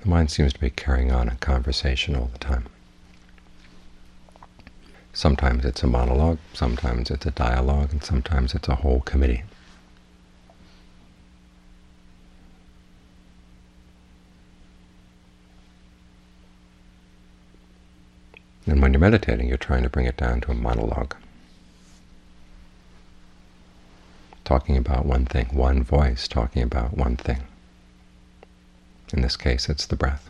The mind seems to be carrying on a conversation all the time. Sometimes it's a monologue, sometimes it's a dialogue, and sometimes it's a whole committee. And when you're meditating, you're trying to bring it down to a monologue, talking about one thing, one voice talking about one thing. In this case, it's the breath.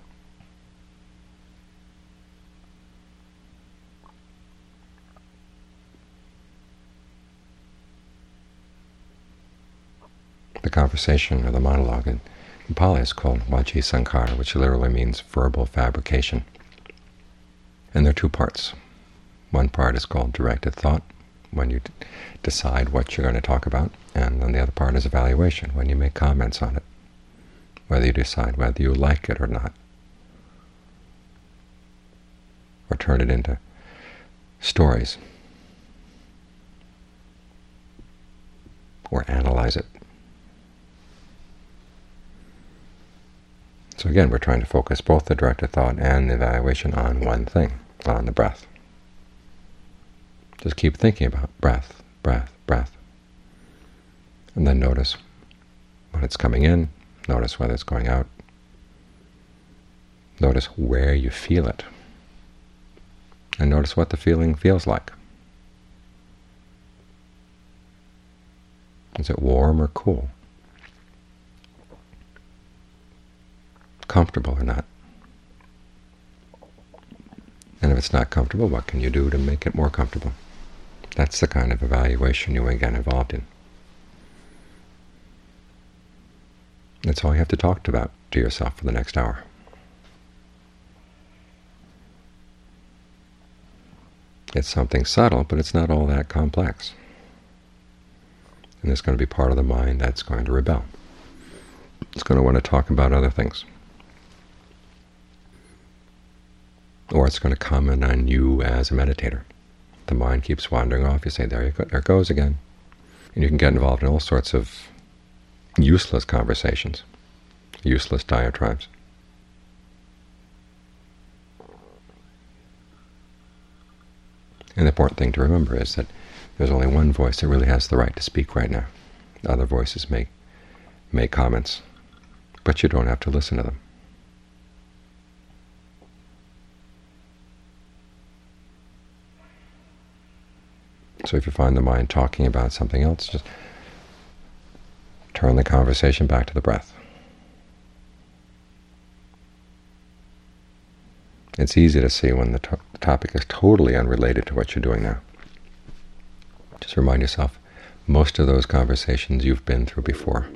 The conversation or the monologue in Pali is called Vaci Sankara, which literally means verbal fabrication. And there are two parts. One part is called directed thought, when you decide what you're going to talk about, and then the other part is evaluation, when you make comments on it, whether you decide whether you like it or not, or turn it into stories, or analyze it. So again, we're trying to focus both the directed thought and the evaluation on one thing, on the breath. Just keep thinking about breath, breath, breath. And then notice when it's coming in, notice whether it's going out. Notice where you feel it. And notice what the feeling feels like. Is it warm or cool? Comfortable or not? And if it's not comfortable, what can you do to make it more comfortable? That's the kind of evaluation you will get involved in. That's all you have to talk about to yourself for the next hour. It's something subtle, but it's not all that complex. And there's going to be part of the mind that's going to rebel. It's going to want to talk about other things. Or it's going to comment on you as a meditator. The mind keeps wandering off. You say, there it goes again. And you can get involved in all sorts of useless conversations, useless diatribes. And the important thing to remember is that there's only one voice that really has the right to speak right now. Other voices make comments, but you don't have to listen to them. So if you find the mind talking about something else, just turn the conversation back to the breath. It's easy to see when the topic is totally unrelated to what you're doing now. Just remind yourself, most of those conversations you've been through before.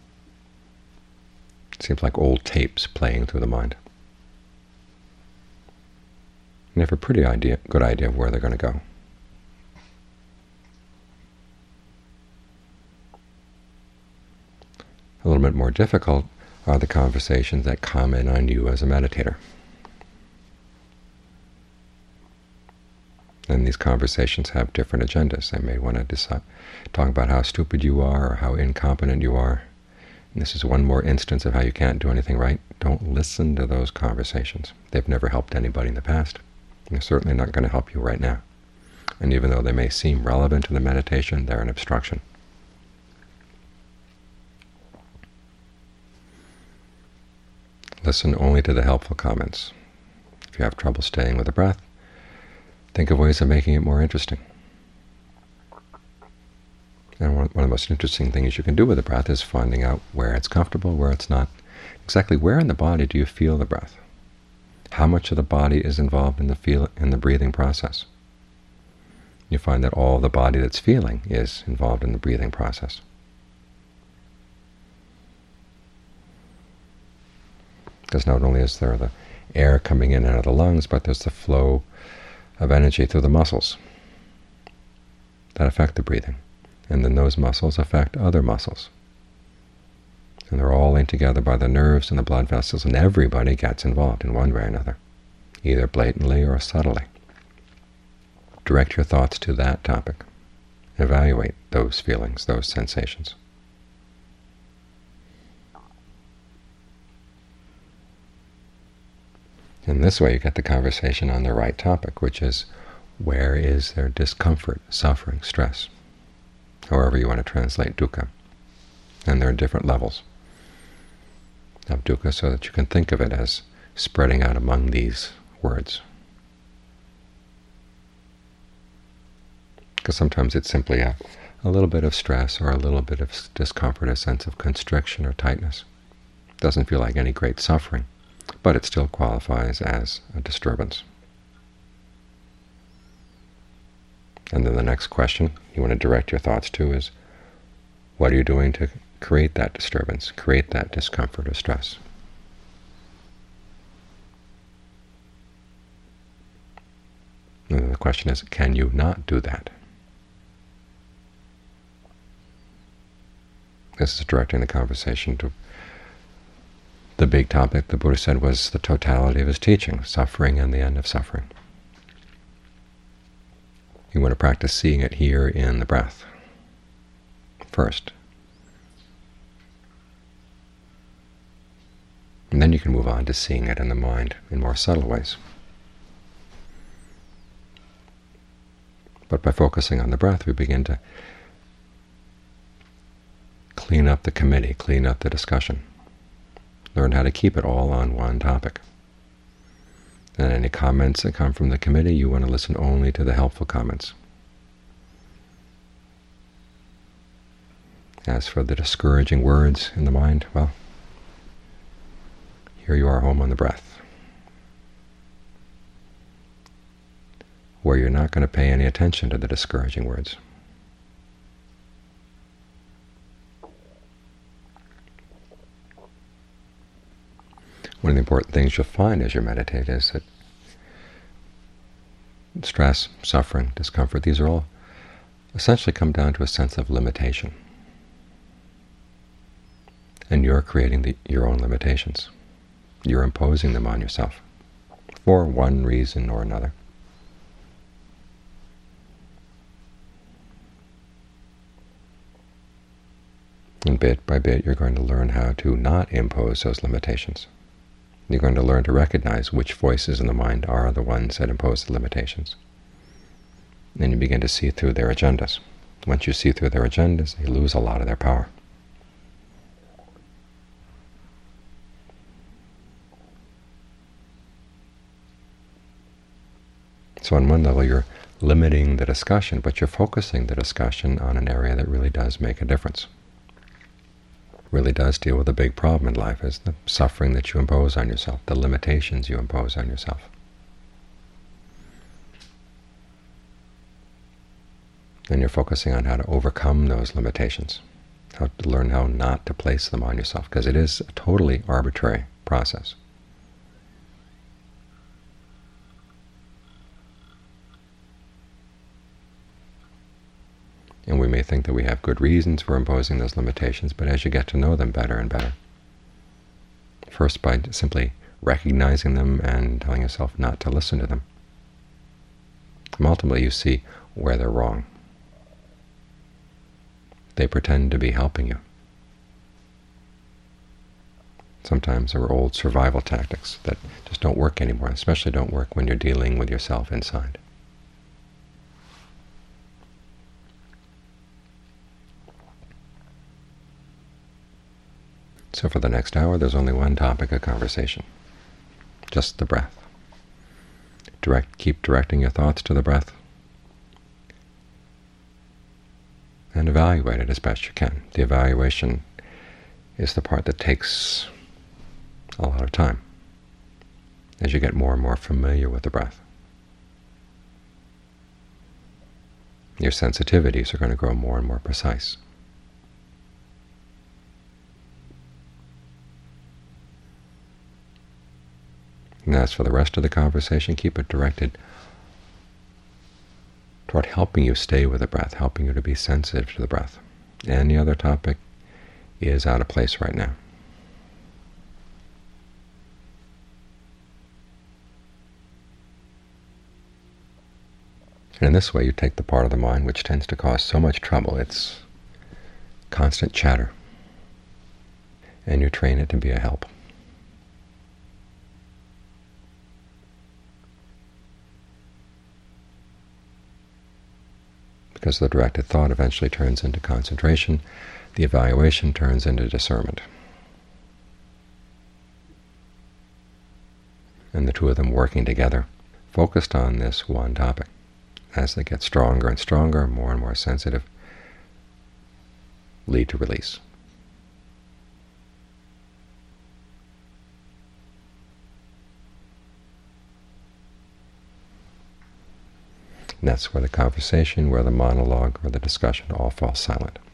It seems like old tapes playing through the mind. You have a pretty good idea of where they're going to go. A little bit more difficult are the conversations that comment on you as a meditator. And these conversations have different agendas. They may want to talk about how stupid you are or how incompetent you are. And this is one more instance of how you can't do anything right. Don't listen to those conversations. They've never helped anybody in the past. And they're certainly not going to help you right now. And even though they may seem relevant to the meditation, they're an obstruction. Listen only to the helpful comments. If you have trouble staying with the breath, think of ways of making it more interesting. And one of the most interesting things you can do with the breath is finding out where it's comfortable, where it's not. Exactly where in the body do you feel the breath? How much of the body is involved in the breathing process? You find that all the body that's feeling is involved in the breathing process. Because not only is there the air coming in and out of the lungs, but there's the flow of energy through the muscles that affect the breathing. And then those muscles affect other muscles. And they're all linked together by the nerves and the blood vessels, and everybody gets involved in one way or another, either blatantly or subtly. Direct your thoughts to that topic. Evaluate those feelings, those sensations. In this way you get the conversation on the right topic, which is, where is there discomfort, suffering, stress? However you want to translate dukkha. And there are different levels of dukkha, so that you can think of it as spreading out among these words. Because sometimes it's simply a little bit of stress or a little bit of discomfort, a sense of constriction or tightness. It doesn't feel like any great suffering, but it still qualifies as a disturbance. And then the next question you want to direct your thoughts to is, what are you doing to create that disturbance, create that discomfort or stress? And then the question is, can you not do that? This is directing the conversation to the big topic the Buddha said was the totality of his teaching, suffering and the end of suffering. You want to practice seeing it here in the breath first. And then you can move on to seeing it in the mind in more subtle ways. But by focusing on the breath, we begin to clean up the committee, clean up the discussion, learn how to keep it all on one topic. And any comments that come from the committee, you want to listen only to the helpful comments. As for the discouraging words in the mind, well, here you are home on the breath, where you're not going to pay any attention to the discouraging words. One of the important things you'll find as you meditate is that stress, suffering, discomfort, these are all essentially come down to a sense of limitation. And you're creating your own limitations. You're imposing them on yourself for one reason or another. And bit by bit you're going to learn how to not impose those limitations. You're going to learn to recognize which voices in the mind are the ones that impose the limitations. Then you begin to see through their agendas. Once you see through their agendas, they lose a lot of their power. So on one level you're limiting the discussion, but you're focusing the discussion on an area that really does make a difference. Really does deal with a big problem in life, is the suffering that you impose on yourself, the limitations you impose on yourself. And you're focusing on how to overcome those limitations, how to learn how not to place them on yourself, because it is a totally arbitrary process. And we may think that we have good reasons for imposing those limitations, but as you get to know them better and better, first by simply recognizing them and telling yourself not to listen to them, and ultimately you see where they're wrong. They pretend to be helping you. Sometimes there are old survival tactics that just don't work anymore, especially don't work when you're dealing with yourself inside. So for the next hour, there's only one topic of conversation, just the breath. Keep directing your thoughts to the breath, and evaluate it as best you can. The evaluation is the part that takes a lot of time as you get more and more familiar with the breath. Your sensitivities are going to grow more and more precise. And as for the rest of the conversation, keep it directed toward helping you stay with the breath, helping you to be sensitive to the breath. Any other topic is out of place right now. And in this way you take the part of the mind which tends to cause so much trouble, it's constant chatter, and you train it to be a help. because the directed thought eventually turns into concentration. The evaluation turns into discernment. And the two of them working together, focused on this one topic. As they get stronger and stronger, more and more sensitive, lead to release. And that's where the conversation, where the monologue, or the discussion all falls silent.